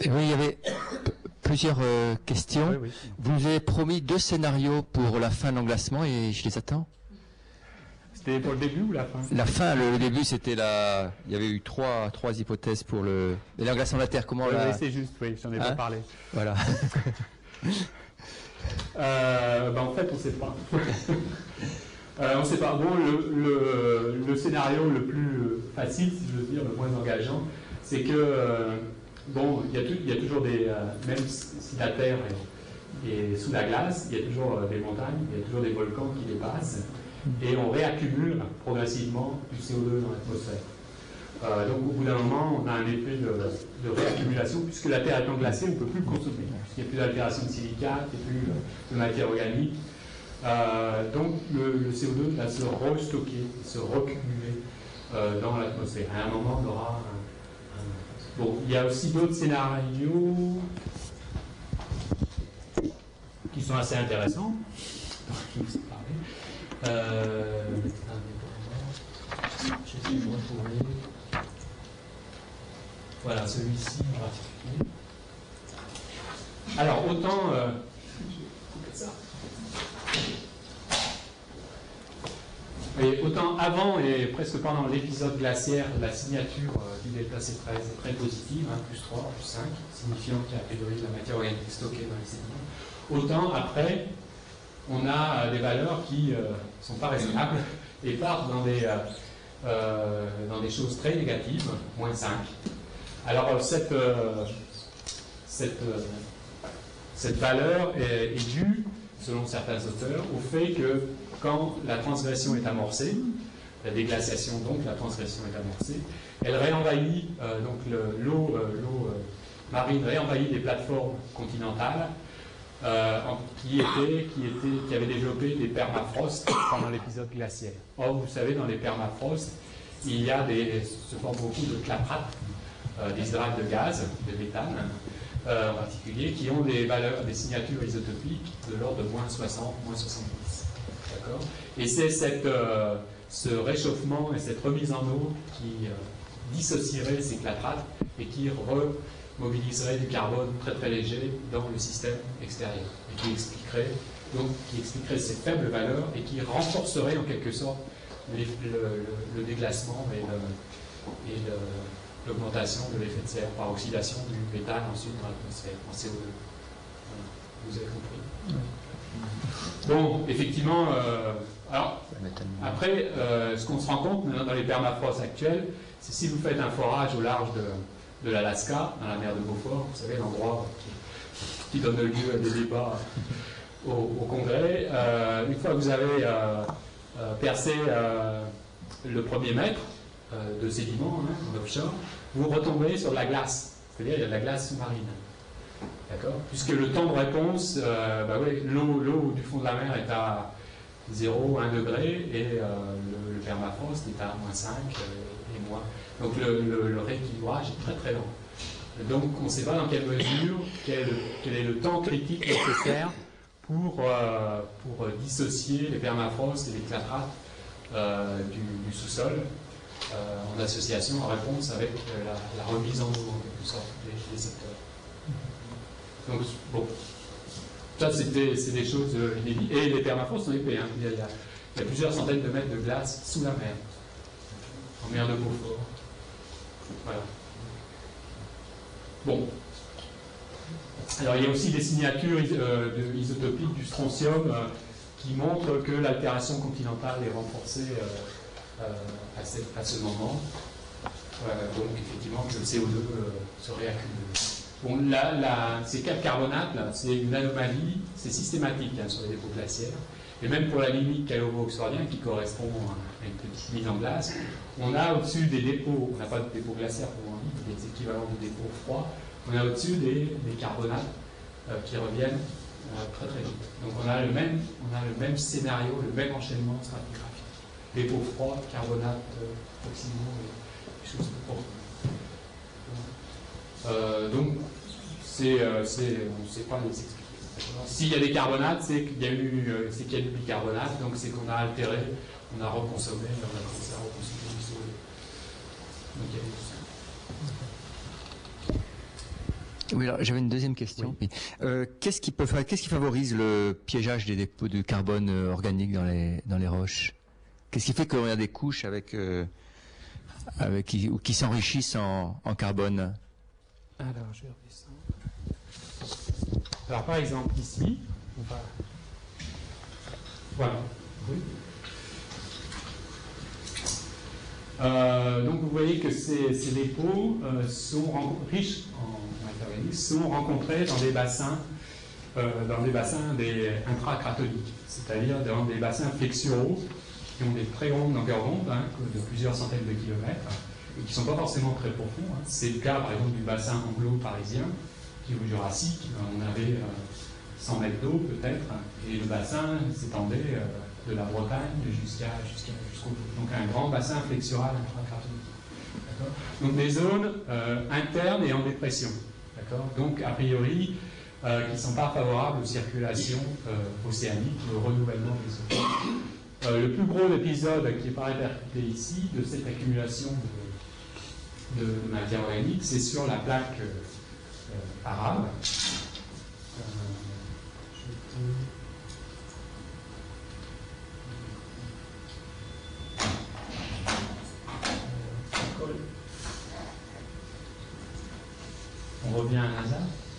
Oui, il y avait plusieurs questions. Oui, oui. Vous nous avez promis 2 scénarios pour la fin de l'englacement et je les attends. C'était pour le début ou la fin? La fin, le début, c'était la... Il y avait eu trois hypothèses pour l'englacement de la Terre. Comment Oui, la... oui, c'est juste, oui, j'en ai pas parlé. Voilà. En fait, on ne sait pas. On ne sait pas. Bon, le scénario le plus facile, si je veux dire, le moins engageant, c'est que, bon, il y a toujours des... même si la Terre est sous la glace, il y a toujours des montagnes, il y a toujours des volcans qui dépassent, et on réaccumule progressivement du CO2 dans l'atmosphère. Donc, au bout d'un moment, on a un effet de réaccumulation, puisque la Terre étant glacée, on ne peut plus le consommer, puisqu'il n'y a plus d'altération de silicate, il n'y a plus de matière organique. Donc le CO2 va se restocker, se recumuler dans l'atmosphère. À un moment, on aura Bon, il y a aussi d'autres scénarios qui sont assez intéressants. Je vous ai parlé. J'essaie de retrouver. Voilà, celui-ci en particulier. Alors, autant... Et autant avant et presque pendant l'épisode glaciaire, la signature du delta C13 est très positive, hein, +3, +5, signifiant qu'il y a a priori de la matière organique stockée dans les sédiments. Autant après, on a des valeurs qui ne sont pas raisonnables et partent dans des choses très négatives, -5. Alors cette valeur est due, selon certains auteurs, au fait que quand la transgression est amorcée, la déglaciation, donc la transgression est amorcée, elle réenvahit, donc l'eau marine réenvahit les plateformes continentales qui avaient développé des permafrosts pendant l'épisode glaciaire. Or, vous savez, dans les permafrosts, il y a se forment beaucoup de claprates, des hydrates de gaz, de méthane, en particulier, qui ont des valeurs, des signatures isotopiques de l'ordre de -60, -70. D'accord ? Et c'est ce réchauffement et cette remise en eau qui dissocierait ces clatrates et qui remobiliserait du carbone très très léger dans le système extérieur et qui expliquerait ces faibles valeurs et qui renforcerait en quelque sorte le déglacement et l'augmentation de l'effet de serre par oxydation du méthane ensuite dans l'atmosphère, en CO2. Voilà. Vous avez compris ? Oui. Bon, effectivement, alors, après, ce qu'on se rend compte maintenant dans les permafrosts actuels, c'est si vous faites un forage au large de l'Alaska, dans la mer de Beaufort, vous savez, l'endroit qui donne lieu à des débats au Congrès, une fois que vous avez percé le premier mètre de sédiments en offshore, vous retombez sur de la glace, c'est-à-dire il y a de la glace sous-marine. D'accord ? Puisque le temps de réponse, l'eau du fond de la mer est à 0, 1 degré et le permafrost est à -5 et moins. Donc le rééquilibrage est très très lent. Donc on ne sait pas dans quelle mesure, quel est le temps critique nécessaire pour dissocier les permafrosts et les clatrates du sous-sol en association, en réponse avec la remise en eau en quelque sorte des secteurs. Donc, bon, ça c'est des choses inédites. Et les permafrosts sont épais. Hein. Il y a plusieurs centaines de mètres de glace sous la mer, en mer de Beaufort. Voilà. Bon. Alors, il y a aussi des signatures isotopiques du strontium qui montrent que l'altération continentale est renforcée à ce moment. Donc, effectivement, que le CO2 se réaccumule. Bon, ces 4 carbonates, c'est une anomalie, c'est systématique sur les dépôts glaciaires. Et même pour la limite calovo-oxfordien, qui correspond à une petite mine en glace, on a au-dessus des dépôts, on n'a pas de dépôts glaciaires pour des équivalents de dépôts froids, on a au-dessus des carbonates qui reviennent très très vite. Donc on a le même scénario, le même enchaînement stratigraphique. Dépôts froids, carbonates oxydaux et des choses profondes. Donc, on ne sait pas les expliquer. S'il y a des carbonates, c'est qu'il y a eu du bicarbonate, donc c'est qu'on a altéré, on a reconsommé, on a commencé à reconsommer du CO2. Donc il y a tout Oui, alors j'avais une deuxième question. Oui. Qu'est-ce qui favorise le piégeage des dépôts de carbone organique dans les roches? Qu'est-ce qui fait qu'on a des couches qui s'enrichissent en carbone? Alors, je vais redescendre. Alors, par exemple, ici, on va... Voilà. Oui. Donc, vous voyez que ces dépôts sont riches en matière, sont rencontrés dans des bassins intracratoniques, c'est-à-dire dans des bassins flexuraux qui ont des très grandes longueurs d'onde, de plusieurs centaines de kilomètres, et qui ne sont pas forcément très profonds. C'est le cas, par exemple, du bassin anglo-parisien, qui au Jurassique, on avait 100 mètres d'eau peut-être, et le bassin s'étendait de la Bretagne jusqu'au donc un grand bassin flexural intracratonique. Donc des zones internes et en dépression. Donc, a priori, qui ne sont pas favorables aux circulations océaniques, au renouvellement des eaux. Le plus gros épisode qui n'est pas répercuté ici, de cette accumulation de matière organique, c'est sur la plaque arabe. On revient à NASA.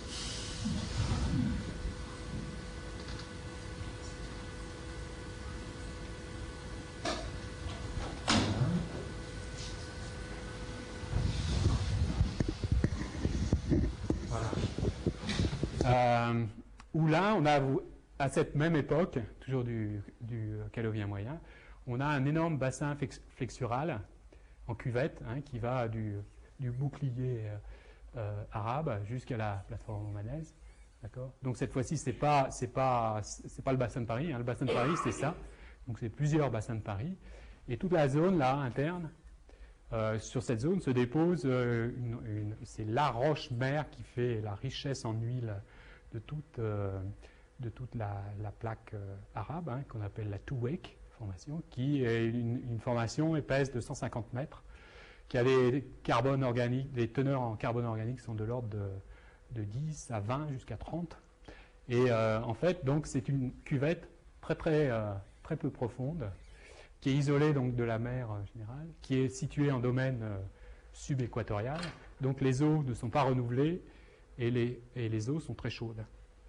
Où là, on a, à cette même époque, toujours du Calovien moyen, on a un énorme bassin flexural en cuvette qui va du bouclier arabe jusqu'à la plateforme romanaise. Donc cette fois-ci, c'est pas le bassin de Paris. Le bassin de Paris, c'est ça. Donc c'est plusieurs bassins de Paris. Et toute la zone là interne, sur cette zone se dépose c'est la roche-mère qui fait la richesse en huile de toute la plaque arabe, qu'on appelle la Tuwek formation, qui est une formation épaisse de 150 mètres, qui a des carbones organiques, des teneurs en carbone organique sont de l'ordre de 10 à 20 jusqu'à 30. Et en fait, donc, c'est une cuvette très peu profonde, qui est isolée donc, de la mer générale, qui est située en domaine subéquatorial. Donc les eaux ne sont pas renouvelées et les eaux sont très chaudes.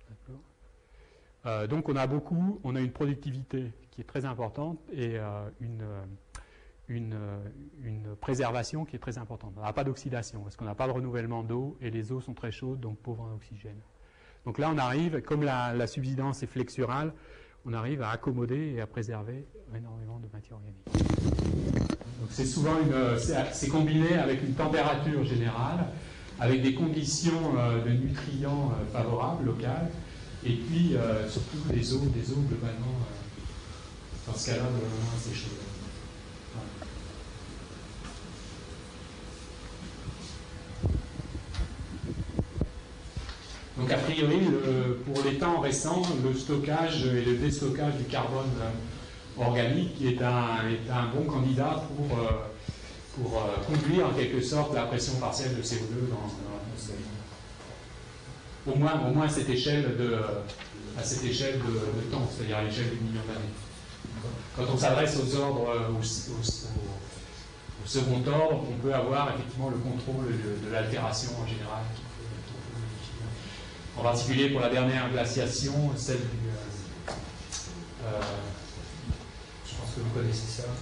Donc on a une productivité qui est très importante et une préservation qui est très importante. On n'a pas d'oxydation parce qu'on n'a pas de renouvellement d'eau et les eaux sont très chaudes, donc pauvres en oxygène. Donc là on arrive, comme la subsidence est flexurale, on arrive à accommoder et à préserver énormément de matière organique. Donc c'est souvent c'est combiné avec une température générale, avec des conditions de nutriments favorables, locales, et puis surtout des eaux globalement, dans ce cas-là, globalement assez chaudes. Donc a priori, pour les temps récents, le stockage et le déstockage du carbone organique est un bon candidat pour conduire en quelque sorte la pression partielle de CO2 dans l'atmosphère. Au moins à cette échelle de temps, c'est-à-dire à l'échelle d'une million d'années. Quand on s'adresse aux ordres, au second ordre, on peut avoir effectivement le contrôle de l'altération en général. En particulier pour la dernière glaciation, celle du... je pense que vous connaissez ça.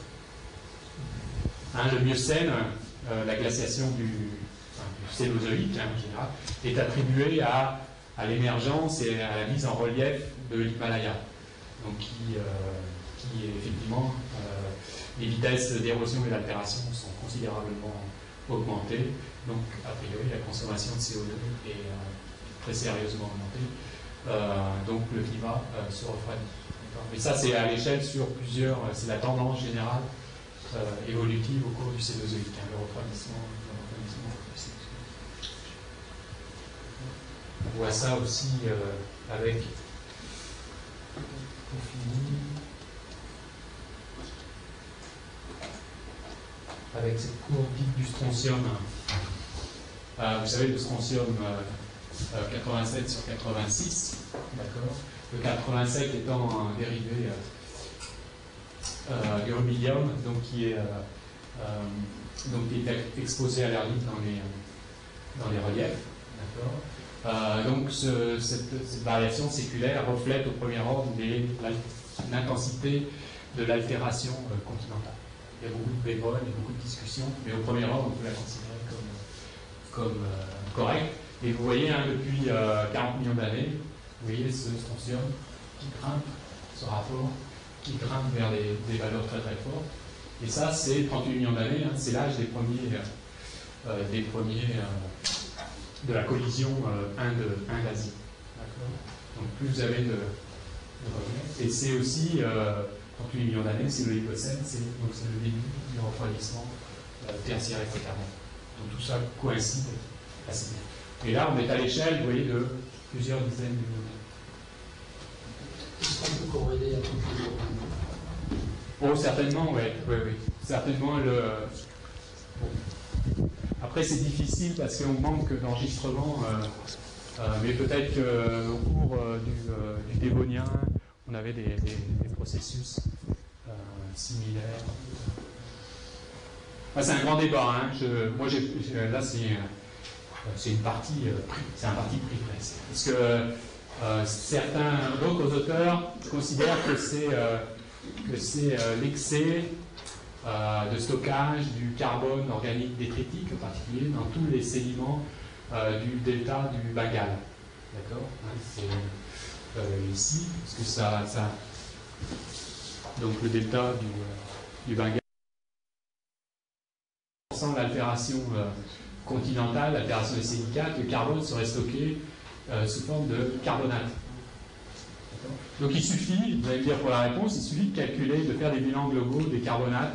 Le Miocène, la glaciation du Cénozoïque en général, est attribuée à l'émergence et à la mise en relief de l'Himalaya. Donc qui effectivement, les vitesses d'érosion et d'altération sont considérablement augmentées. Donc a priori la consommation de CO2 est très sérieusement augmentée. Donc le climat se refroidit. Mais ça c'est à l'échelle sur plusieurs, c'est la tendance générale évolutive au cours du Cénozoïque, le refroidissement du Cénozoïque. On voit ça aussi avec, pour finir, avec cette courbe dite du strontium. Vous savez, le strontium, 87 sur 86, d'accord. Le 87 étant un dérivé du rubédium, donc qui est exposé à l'air libre dans les reliefs, d'accord. Donc cette variation séculaire reflète au premier ordre l'intensité de l'altération continentale. Il y a beaucoup de bémols et beaucoup de discussions, mais au premier ordre, on peut la considérer comme correcte. Et vous voyez, hein, depuis 40 millions d'années, vous voyez ce strontium qui grimpe, ce rapport qui grimpe vers des valeurs très très fortes. Et ça, c'est 38 millions d'années, hein, c'est l'âge des premiers de la collision Inde-Asie. Donc plus vous avez de relief. Et c'est aussi 38 millions d'années, c'est l'Oligocène, c'est le début du refroidissement tertiaire et quaternaire. Donc tout ça coïncide assez bien. Et là, on est à l'échelle, vous voyez, de plusieurs dizaines de millions d'années. Est-ce qu'on peut corréler avec le... Oh, certainement, oui. Certainement, bon. Après, c'est difficile parce qu'on manque d'enregistrement, mais peut-être qu'au cours du Dévonien, on avait des processus similaires. C'est un grand débat. Hein. Là, c'est une partie, c'est un parti pris presque. Parce que certains d'autres auteurs considèrent que c'est l'excès de stockage du carbone organique détritique, en particulier dans tous les sédiments du delta du Bengale. D'accord, hein, c'est ici, parce que ça donc le delta du Bengale, sans l'altération continentale, l'altération des silicates, le carbone serait stocké sous forme de carbonate. Donc il suffit, vous allez me dire pour la réponse, il suffit de calculer, de faire des bilans globaux des carbonates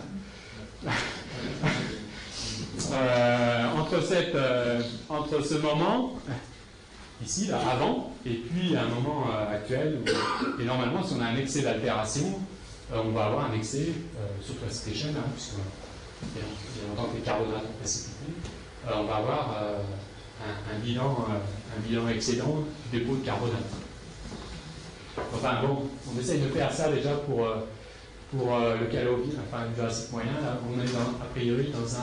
entre ce moment, ici, là, avant, et puis un moment actuel, et normalement, si on a un excès d'altération, on va avoir un excès, surtout à cette échelle, hein, puisqu'il y a longtemps que les carbonates ont précipité, on va avoir un bilan excédent du dépôt de carbonate. Enfin bon, on essaye de faire ça déjà pour le Caléovien, enfin le Jurassique moyen. Là, on est a priori dans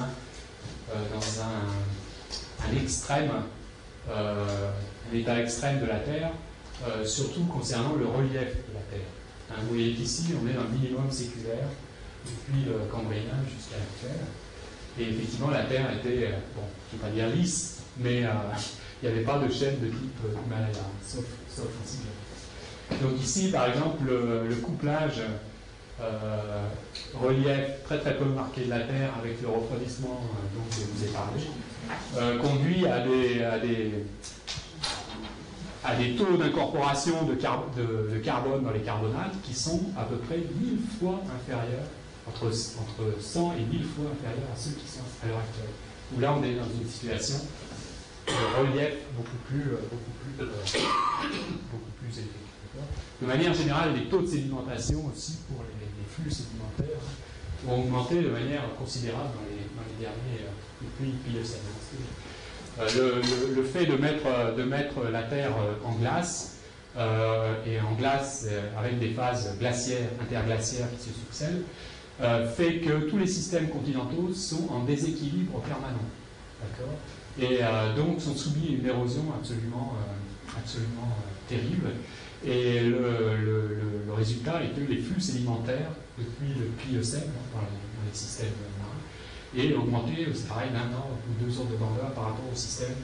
un extrême, un état extrême de la Terre, surtout concernant le relief de la Terre. Hein, vous voyez qu'ici, on est dans le minimum séculaire depuis le Cambrien jusqu'à l'actuel. Et effectivement, la Terre était, bon, je ne vais pas dire lisse, mais il n'y avait pas de chaîne de type Himalaya, sauf en Sibérie. Donc ici, par exemple, le couplage relief très très peu marqué de la Terre avec le refroidissement dont je vous ai parlé, conduit à des taux d'incorporation de carbone dans les carbonates qui sont à peu près 1000 fois inférieurs, entre 100 et 1000 fois inférieurs à ceux qui sont à l'heure actuelle. Où là, on est dans une situation de relief beaucoup plus élevé. De manière générale, les taux de sédimentation aussi pour les flux sédimentaires ont augmenté de manière considérable dans les derniers depuis Pliocène. Le fait de mettre la Terre en glace, et en glace avec des phases glaciaires, interglaciaires qui se succèdent, fait que tous les systèmes continentaux sont en déséquilibre permanent. D'accord ? Et donc sont soumis à une érosion absolument terrible. Et le résultat est que les flux sédimentaires, depuis le Pliocène, dans les systèmes marins, est augmenté, c'est pareil, d'un an ou 2 ans de grandeur par rapport au système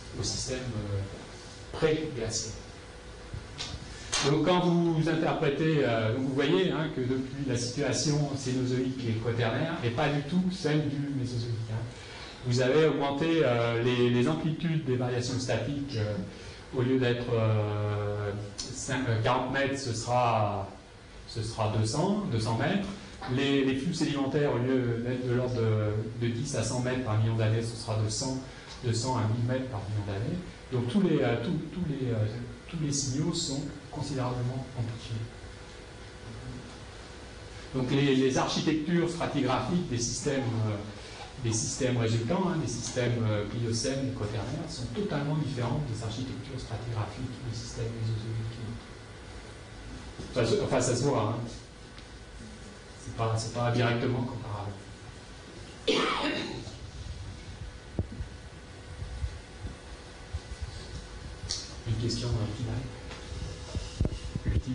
pré-glaciaire. Donc quand vous interprétez, vous voyez hein, que depuis la situation cénozoïque et quaternaire n'est pas du tout celle du mésozoïque. Hein. Vous avez augmenté les amplitudes des variations statiques. Au lieu d'être 40 mètres, ce sera 200 mètres. Les flux sédimentaires, au lieu d'être de l'ordre de 10 à 100 mètres par million d'années, ce sera de 100 à 1000 mètres par million d'années. Donc tous les signaux sont considérablement amplifiés. Donc les architectures stratigraphiques des systèmes les systèmes résultants, des systèmes pliocènes et quaternaires, sont totalement différents des architectures stratigraphiques des systèmes mésozoïques. Enfin, ça se voit, hein. C'est pas directement comparable. Une question finale. Ultime.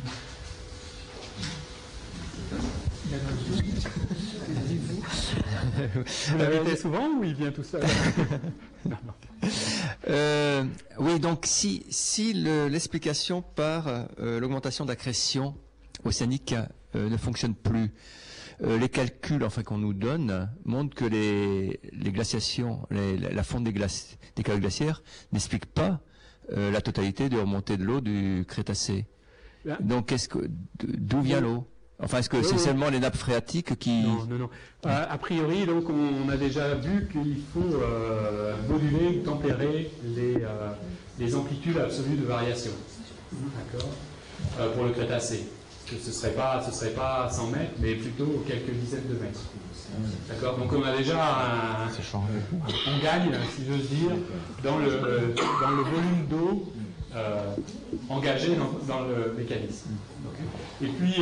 Vous l'invitez souvent ou il vient tout seul? Non, non. Oui, donc si l'explication par l'augmentation d'accrétion océanique ne fonctionne plus, les calculs qu'on nous donne montrent que les glaciations, la fonte des calottes glaciaires n'explique pas la totalité de remontée de l'eau du Crétacé. Bien. Donc d'où vient l'eau? Enfin, est-ce que c'est seulement les nappes phréatiques qui... Non, non, non. A priori, donc, on a déjà vu qu'il faut moduler ou tempérer les amplitudes absolues de variation. D'accord. Pour le Crétacé. Que ce serait pas 100 mètres, mais plutôt quelques dizaines de mètres. D'accord. Donc on a déjà on gagne, si j'ose dire, dans le volume d'eau engagé dans le mécanisme. Et puis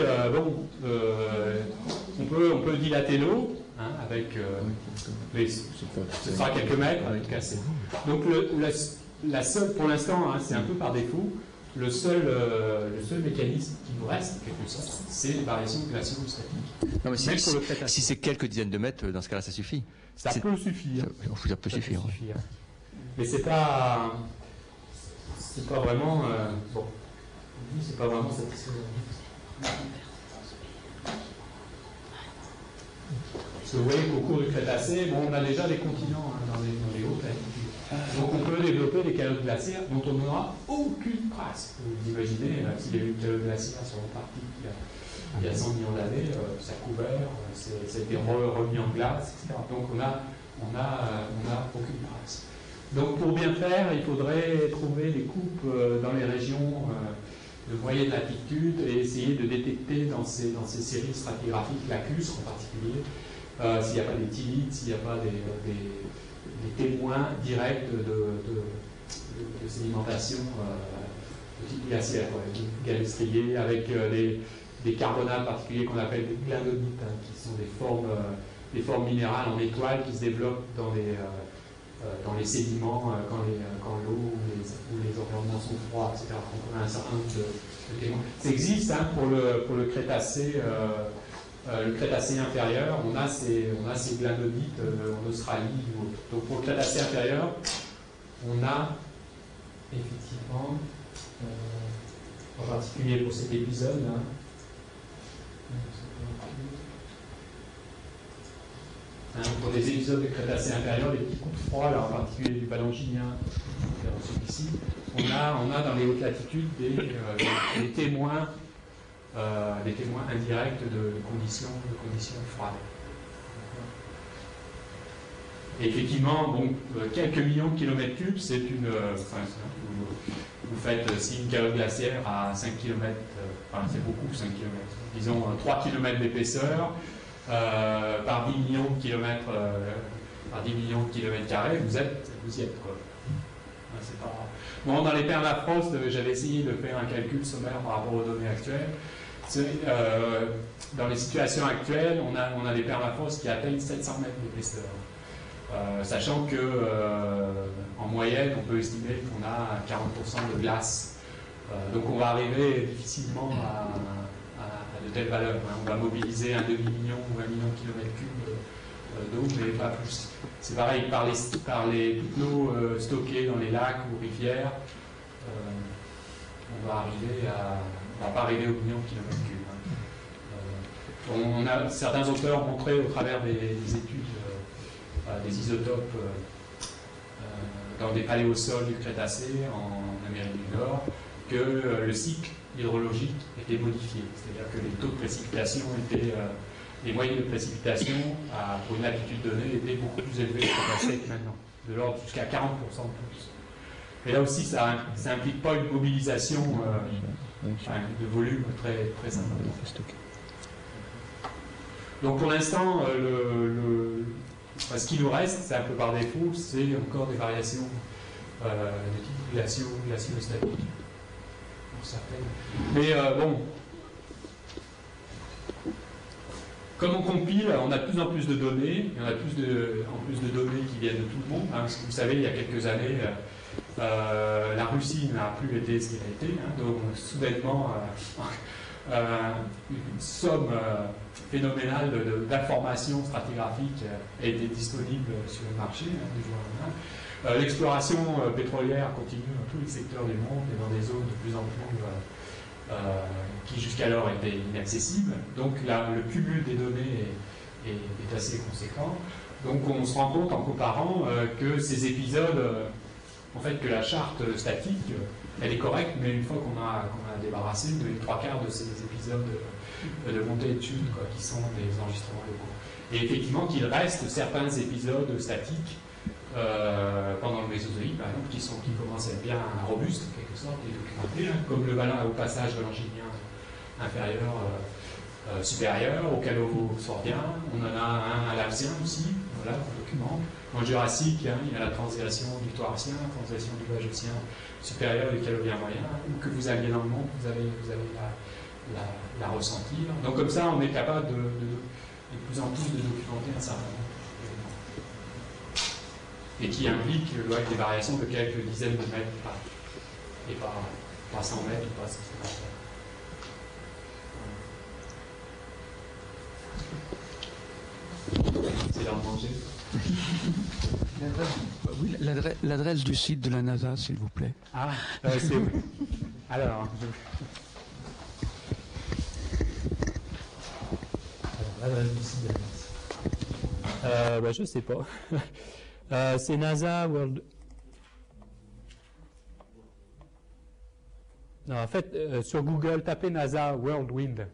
on peut dilater l'eau avec mais ce sera quelques mètres à tout casser. Donc la seule, pour l'instant, c'est un peu par défaut. Le seul mécanisme qui nous reste, en quelque sorte, c'est les variations glaciostatiques. Non, mais si c'est quelques dizaines de mètres, dans ce cas-là, ça suffit. Ça peut suffire. Ça peut suffire. Mais c'est pas vraiment. Bon, c'est pas vraiment satisfaisant. Parce que vous voyez qu'au cours du Crétacé, on a déjà des continents dans les hautes latitudes. Donc on peut développer des calottes glaciaires dont on n'aura aucune trace. Vous imaginez, s'il y a eu une calotte glaciaire sur l'Antarctique il y a 100 millions d'années, ça a couvert, ça a été remis en glace, etc. Donc on n'a aucune trace. Donc pour bien faire, il faudrait trouver des coupes dans les régions de moyenne latitude et essayer de détecter dans ces séries stratigraphiques lacustres en particulier, s'il n'y a pas des tilites, s'il n'y a pas des témoins directs de sédimentation de type glaciaire, galestrier, avec des carbonates particuliers qu'on appelle des glanodites, qui sont des formes minérales en étoiles qui se développent dans les sédiments quand l'eau ou les environnements sont froids, etc. Donc on a un certain nombre de témoins. Ça existe pour le Crétacé. Le Crétacé inférieur, on a ces glanodites en Australie. Donc pour le Crétacé inférieur, on a effectivement, en particulier pour cet épisode, pour des épisodes de Crétacé inférieur, les petits coups de froid, là, en particulier du Ballonginien, celui-ci, on a dans les hautes latitudes des témoins indirects de conditions froides. Et effectivement, quelques millions de kilomètres cubes, c'est une. Vous faites, si une calotte glaciaire à 5 km, c'est beaucoup 5 km, disons 3 km d'épaisseur, par 10 millions de kilomètres, par 10 millions de kilomètres carrés, vous y êtes, quoi. C'est pas... Bon, dans les permafrost, j'avais essayé de faire un calcul sommaire par rapport aux données actuelles. Dans les situations actuelles, on a des permafrost qui atteignent 700 mètres d'épaisseur. Sachant que en moyenne, on peut estimer qu'on a 40% de glace. Donc on va arriver difficilement à de telles valeurs. On va mobiliser un demi-million ou 1 million de kilomètres cubes d'eau, mais pas plus. C'est pareil par les l'eau stockée dans les lacs ou rivières. On va pas arriver au million de kilomètres cubes. Certains auteurs ont montré au travers des études des isotopes dans des paléosols du Crétacé en Amérique du Nord que le cycle hydrologique était modifié. C'est-à-dire que les taux de précipitation les moyennes de précipitation pour une latitude donnée étaient beaucoup plus élevées au Crétacé que maintenant, de l'ordre jusqu'à 40% de plus. Et là aussi, ça n'implique pas une mobilisation de volume très, très importante. Donc pour l'instant, Ce qui nous reste, c'est un peu par défaut, c'est encore des variations de type glaciostatiques. Pour certaines. Mais bon, comme on compile, on a de plus en plus de données, il y en a en plus de données qui viennent de tout le monde. Hein, parce que vous savez, il y a quelques années, la Russie n'a plus été ce qu'elle a été, hein, donc soudainement, une somme phénoménale d'informations stratigraphiques a été disponible sur le marché du jour au lendemain. L'exploration pétrolière continue dans tous les secteurs du monde et dans des zones de plus en plus qui jusqu'alors étaient inaccessibles. Donc là, le cumul des données est assez conséquent. Donc on se rend compte en comparant que ces épisodes, en fait, que la charte statique, elle est correcte, mais une fois qu'on a débarrassé les 3/4 de ces épisodes de montée et de chute, qui sont des enregistrements locaux. Et effectivement qu'il reste certains épisodes statiques pendant le Mésozoïque, par exemple, qui commencent à être bien robustes, en quelque sorte, et documentés, hein, comme le au passage de l'Angevin inférieur supérieur, au Calovo-Sordien. On en a un à l'Alsien aussi, voilà, on documente. Dans le Jurassique, hein, il y a la transgression du Toarcien, la transgression du Vajocien supérieur et du Calovien moyen, où que vous alliez dans le monde, vous allez la ressentir. Donc comme ça, on est capable de plus en plus de documenter un certain nombre et qui implique des variations de quelques dizaines de mètres et pas 100 mètres ou pas 500 mètres. C'est l'heure de manger. Oui, l'adresse du site de la NASA, s'il vous plaît. Ah, c'est... Alors, l'adresse du site de la NASA. Je sais pas. C'est NASA World... Non, en fait, sur Google, tapez NASA World Wind.